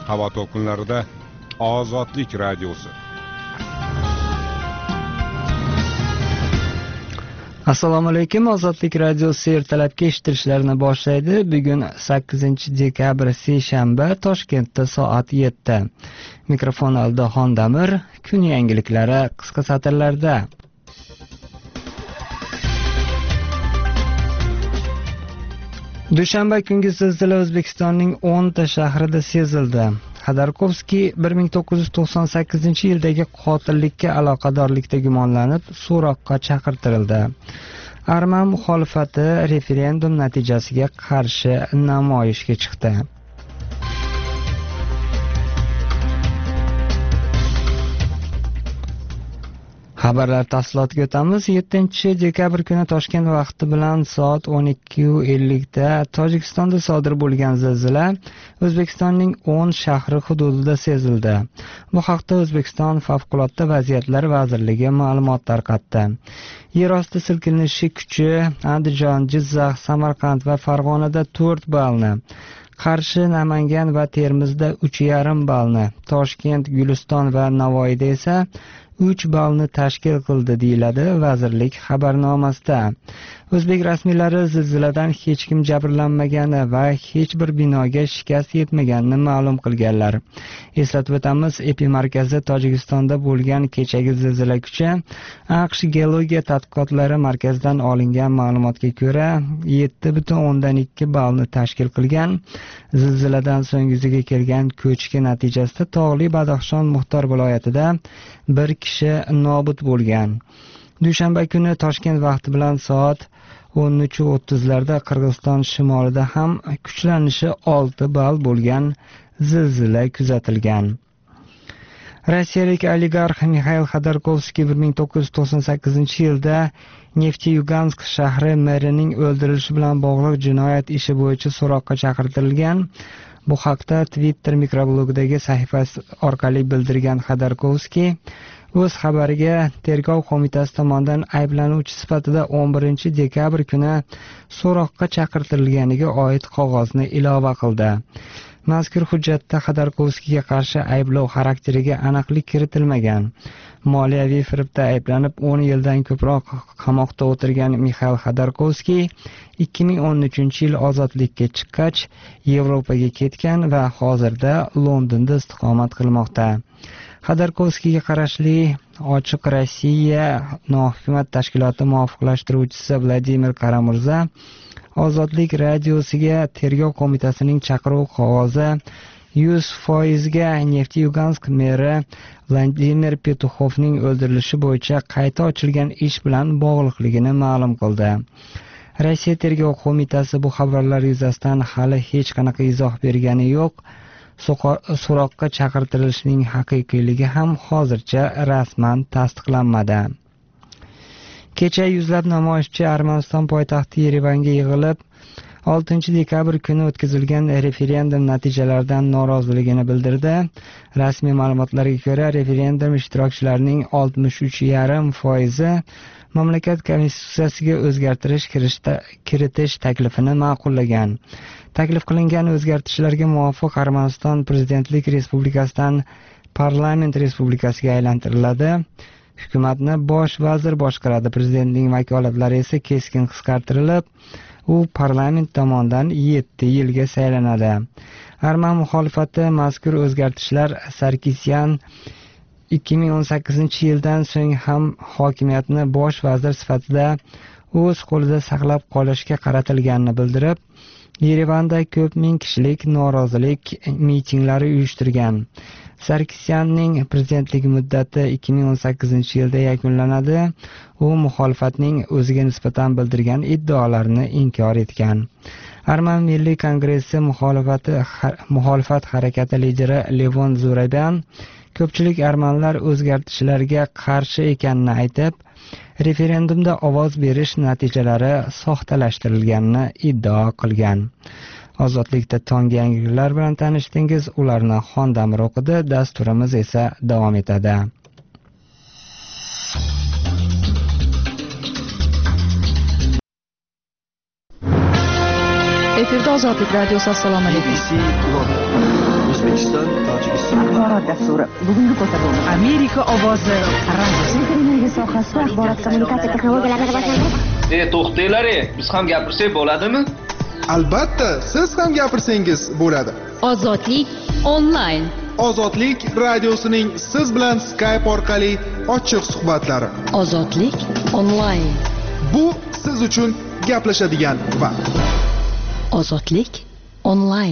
havo to'lqinlarida Ozodlik radiosi. Assalomu alaykum. Ozodlik radiosi ertalabki eshittirishlarni boshlaydi. Bugun 8-dekabr seshanba, Toshkentda soat 7. Mikrofon oldida Xondamir. Kun yangiliklari qisqa satrlarda. Dushanba kungi zilzila O'zbekistonning 10 ta shahrida sezildi. Xodorkovskiy 1998-yildagi qotillikka aloqadorlikda gumonlanib, so'roqqa chaqirtirildi. Arman muxolifati referendum natijasiga qarshi namoyishga chiqdi. Xabarlar tafsilotiga o'tamiz. 7-dekabr kuni Toshkent vaqti bilan soat 12:50 da Tojikistonda sodir bo'lgan zilzila O'zbekistonning 10 shahri hududida sezildi. Bu haqda O'zbekiston Favqulodda vaziyatlar vazirligi ma'lumot tarqatdi. Yer osti silkinishi kuchi Andijon, Jizzax, Samarqand va Farg'onada 4 ballni, Qarshi, Namangan va Termizda 3,5 ballni, Toshkent, Guliston va Navoiyda esa 3 ballni tashkil qildi, deyiladi vazirlik xabarnomasida. O'zbek rasmiylari zilziladan hech kim jabrlanmagani va hech bir binoga shikast yetmaganini ma'lum qilganlar. Eslatib o'tamiz, epimarkazi Tojikistonda bo'lgan kechagi zilzila kuchi AQSh geologiya tadqiqotlari markazidan olingan ma'lumotga ko'ra 7,2 ballni tashkil qilgan. Zilziladan so'ng yuzaga kelgan ko'chki natijasida tog'li Badaxshon Muxtor viloyatida bir kishi nobud bo'lgan. Dushanba kuni Toshkent vaqti bilan soat 13:30larda Qirg'iziston shimolida ham kuchlanishi 6 ball bo'lgan zilzila kuzatilgan. Rossiyalik oligarx Mixail Xodorkovskiy 1998-yilda Neftyugansk shahri merining o'ldirilishi bilan bog'liq jinoyat ishi bo'yicha so'roqqa chaqirtirilgan. Bu haqda Twitter mikroblogidagi sahifasi orqali bildirgan Xodorkovskiy o'z xabariga tergov qo'mitasi tomonidan ayblanuvchi sifatida 11-dekabr kuni so'roqqa chaqirtirilganiga oid qog'ozni ilova qildi. Mazkur hujjatda Xodorkovskiyga qarshi ayblov xarakteriga aniqlik kiritilmagan. Moliyaviy firibda ayblanib 10 yildan ko'proq qamoqda o'tirgan Mixail Xodorkovskiy 2013-yil ozodlikka chiqqach Yevropaga ketgan va hozirda Londonda istiqomat qilmoqda. Xodorkovskiyga qarashli Ochiq Rossiya nohukumat tashkiloti muvofiqlashtiruvchisi Vladimir Karamurza Ozodlik radiosiga tergov qo'mitasining chaqiruv qog'ozi 100% ga Neftyugansk meri Vladimir Petuxovning o'ldirilishi bo'yicha qayta ochilgan ish bilan bog'liqligini ma'lum qildi. Rossiya tergov qo'mitasi bu xabarlar yuzasidan hali hech qanaqa izoh bergani yo'q. So'roqqa chaqirtirilishning haqiqiyligi ham hozircha rasman tasdiqlanmadi. Kecha yuzlab namoyishchi Armaniston poytaxti Yerevanga yig'ilib, 6-dekabr kuni o'tkazilgan referendum natijalaridan noroziligini bildirdi. Rasmiy ma'lumotlarga ko'ra, referendum ishtirokchilarining 63,5% mamlakat konstitutsiyasiga o'zgartirish kiritish taklifini ma'qullagan. Taklif qilingan o'zgartirishlarga muvofiq Armaniston prezidentlik respublikasidan parlament respublikasiga aylantiriladi. Hukumatni bosh vazir boshqaradi. Prezidentning vakolatlari esa keskin qisqartirilib, u parlament tomonidan 7 yilga saylanadi. Arman muxolifati mazkur o'zgartirishlar Sarkisyan 2018-yildan so'ng ham hokimiyatni bosh vazir sifatida o'z qo'lida saqlab qolishga qaratilganini bildirib, Yerevanda ko'p ming kishilik norozilik mitinglari uyushtirgan. Sarkisyanning prezidentlik muddati 2018-yilda yakunlanadi. U muxolifatning o'ziga nisbatan bildirgan iddaolarini inkor etgan. Arman Milliy kongressi muxolifat harakati lideri Levon Zurabyan ko'pchilik armanlar o'zgartirishlarga qarshi ekanini aytib, referendumda ovoz berish natijalari soxtalashtirilganini iddao qilgan. Ozodlikda tonggi yangiliklar bilan tanishdingiz, ularni Xondamir o'qidi, dasturimiz esa davom etadi. Efirda Ozodlik radiosi. Assalomu alaykum. BBC London, O'zbekiston Axborot dasturi. Bugungi ko'rsatuvimiz Amerika ovozi radiosi. energiya sohasida axborot kommunikatsiya texnologiyalarini rivojlantirish. To'xtanglar, biz ham gapirsak bo'ladimi? Albatta, siz ham gapirsangiz bo'ladi. Ozodlik onlayn. Ozodlik radiosining siz bilan Skype orqali ochiq suhbatlari. Ozodlik onlayn. Bu siz uchun gaplashadigan vaqt. Ozodlik onlayn.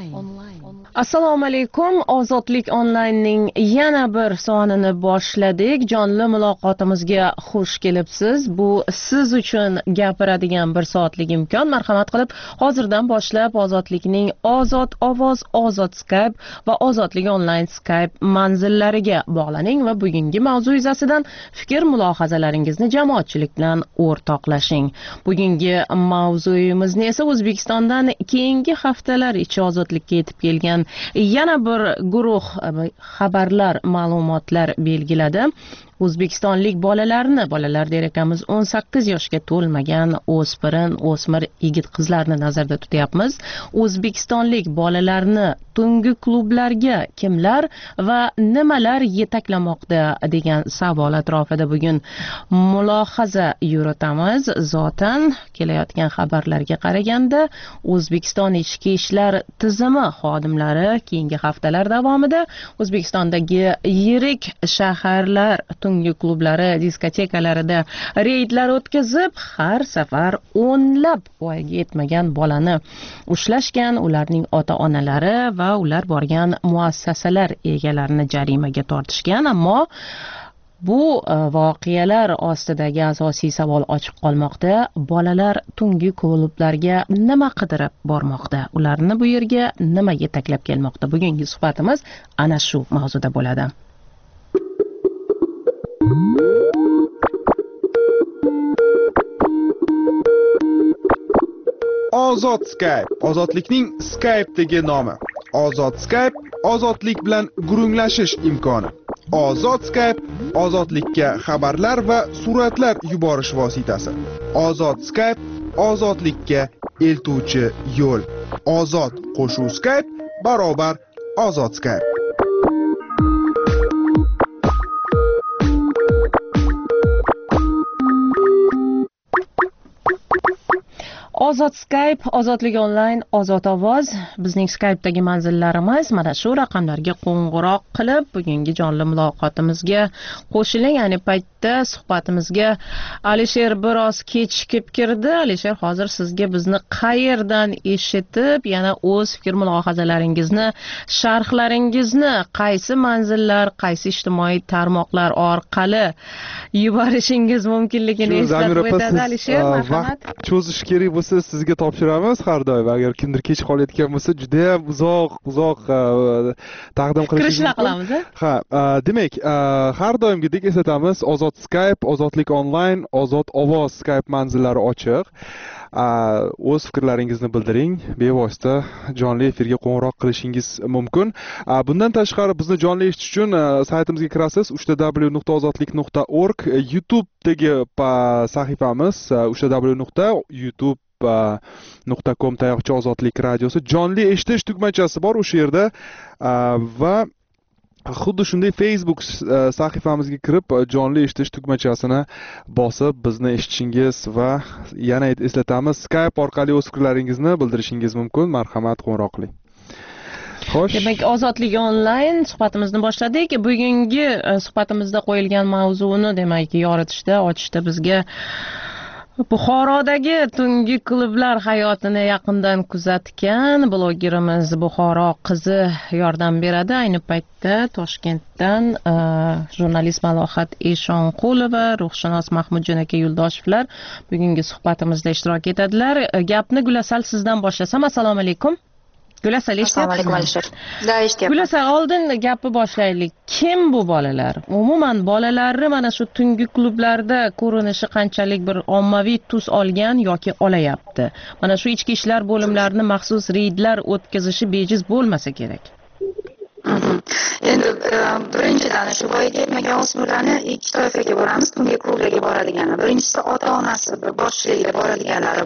Assalomu alaykum. Ozodlik onlaynning yana bir sonini boshladik. Jonli muloqotimizga xush kelibsiz. Bu siz uchun gapiradigan bir soatlik imkon. Marhamat qilib hozirdan boshlab Ozodlikning Ozod ovoz, Ozod Skype va Ozodlik onlayn Skype manzillariga bog'laning va bugungi mavzu yuzasidan fikr mulohazalaringizni jamoatchilik bilan o'rtoqlashing. Bugungi mavzuyimizni esa O'zbekistondan keyingi haftalar ichi ozodlikka yetib kelgan yana bir guruh xabarlar, ma'lumotlar belgiladi. O'zbekistonlik bolalar der ekamiz, 18 yoshga to'lmagan o'smir yigit qizlarni nazarda tutyapmiz. O'zbekistonlik bolalarni tungi klublarga kimlar va nimalar yetaklamoqda degan savol atrofida bugun mulohaza yuritamiz. Zotan kelayotgan xabarlarga qaraganda O'zbekiston ichki ishlar tizimi xodimlari keyingi haftalar davomida O'zbekistondagi yirik shaharlar tungi klublari, diskotekalarida reydlar o'tkazib, har safar o'nlab voyaga yetmagan bolani ushlashgan, ularning ota-onalari va ular borgan muassasalar egalarini jarimaga tortishgan. Ammo bu voqealar ostidagi asosiy savol ochiq qolmoqda. Bolalar tungi klublarga nima qidirib bormoqda? Ularni bu yerga nima yetaklab kelmoqda? Bugungi suhbatimiz ana shu mavzuda bo'ladi. Ozod Skype, ozodlikning Skype'dagi nomi. Ozod Skype, ozodlik bilan gurunglashish imkoni. Ozod Skype, ozodlikka xabarlar va suratlar yuborish vositasi. Ozod Skype, ozodlikka eltuvchi yo'l. Ozod qo'shuv Skype barobar Ozod Skype. Ozod Skype, Ozodlik onlayn, Ozod ovoz bizning Skype'dagi manzillarimiz. Mana shu raqamlarga qo'ng'iroq qilib bugungi jonli muloqotimizga qo'shiling. Ayni paytda suhbatimizga Alisher biroz kechikib kirdi. Alisher, hozir sizga bizni qayerdan eshitib, yana o'z fikr mulohazalaringizni, sharhlaringizni qaysi manzillar, qaysi ijtimoiy tarmoqlar orqali yuborishingiz mumkinligini eslatib o'tadi Alisher. Marhamat. Cho'zish kerak bo'lsa sizga topshiramiz har doim. Agar kimdir kech qolayotgan bo'lsa, juda ham uzoq taqdim kirishlar qilamiz. Ha, demak, har doimgidek eslatamiz, Ozod Skype, Ozodlik onlayn, Ozod ovoz Skype manzillari ochiq. O'z fikrlaringizni bildiring, bevosita jonli efirga qo'ng'iroq qilishingiz mumkin. Bundan tashqari bizni jonli eshitish uchun saytimizga kirasiz, www.ozodlik.org, YouTube'dagi sahifamiz www.youtube.com tayoqcha ozodlik radiosi, jonli eshitish tugmachasi bor o'sha yerda va xuddi shunday Facebook sahifamizga kirib jonli eshitish tugmachasini bosib bizni eshitishingiz va yana eslatamiz, Skype orqali o'z fikrlaringizni bildirishingiz mumkin. Marhamat, qo'ng'iroq qiling. Xo'sh. Demak, Ozodlik onlayn suhbatimizni boshladik. Bugungi suhbatimizda qo'yilgan mavzuni demak yoritishda, ochishda bizga Buxorodagi tungi klublar hayotini yaqindan kuzatgan blogerimiz Buxoro qizi yordam beradi. Ayni paytda Toshkentdan jurnalist Malohat Eshonqulova, ruhshunos Mahmudjon aka Yo'ldoshevlar bugungi suhbatimizda ishtirok etadilar. Gapni Gulasal sizdan boshlasam. Assalomu alaykum. Gulasal, Assalomu alaykum Alisher. Gulasal, oldin gapni boshlaylik. Kim bu bolalar? Umuman bolalarni mana shu tungi klublarda ko'rinishi qanchalik bir ommaviy tus olgan yoki olayapti? Mana shu ichki ishlar bo'limlarini maxsus reydlar o'tkazishi bejiz bo'lmasa kerak. Endi birinchidan shu voyaga yetmagan o'smirlarni ikki toifaga bo'lamiz. Tungi klublarga boradigani. Birinchisi ota-onasi boshchiligida boradiganlari